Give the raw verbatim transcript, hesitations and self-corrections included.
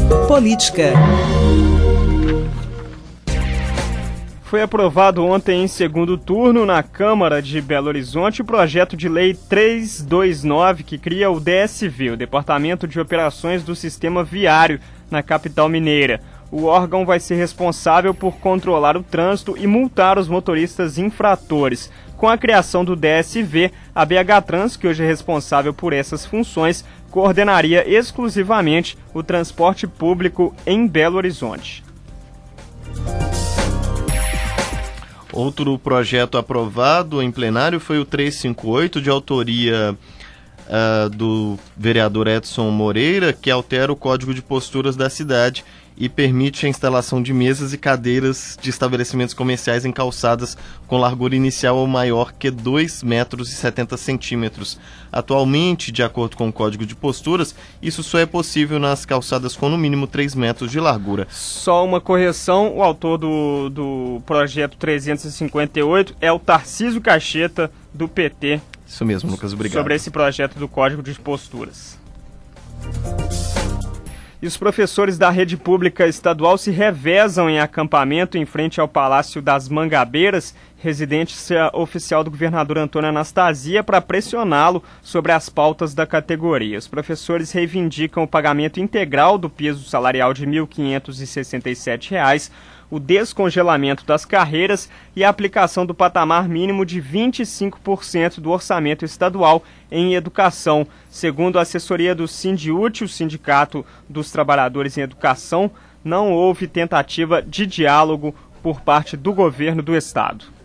Política. Foi aprovado ontem em segundo turno na Câmara de Belo Horizonte o projeto de lei trezentos e vinte e nove que cria o D S V, o Departamento de Operações do Sistema Viário, na capital mineira. O órgão vai ser responsável por controlar o trânsito e multar os motoristas infratores. Com a criação do D S V, a B H Trans, que hoje é responsável por essas funções, coordenaria exclusivamente o transporte público em Belo Horizonte. Outro projeto aprovado em plenário foi o trezentos e cinquenta e oito, de autoria uh, do vereador Edson Moreira, que altera o Código de Posturas da cidade e permite a instalação de mesas e cadeiras de estabelecimentos comerciais em calçadas com largura inicial ou maior que dois metros e setenta centímetros. Atualmente, de acordo com o Código de Posturas, isso só é possível nas calçadas com no mínimo três metros de largura. Só uma correção, o autor do, do projeto trezentos e cinquenta e oito é o Tarcísio Cacheta, do P T. Isso mesmo, Lucas, obrigado. Sobre esse projeto do Código de Posturas. E os professores da rede pública estadual se revezam em acampamento em frente ao Palácio das Mangabeiras, residência oficial do governador Antônio Anastasia, para pressioná-lo sobre as pautas da categoria. Os professores reivindicam o pagamento integral do piso salarial de mil quinhentos e sessenta e sete reais, o descongelamento das carreiras e a aplicação do patamar mínimo de vinte e cinco por cento do orçamento estadual em educação. Segundo a assessoria do Sindiúti, o Sindicato dos Trabalhadores em Educação, não houve tentativa de diálogo por parte do governo do estado.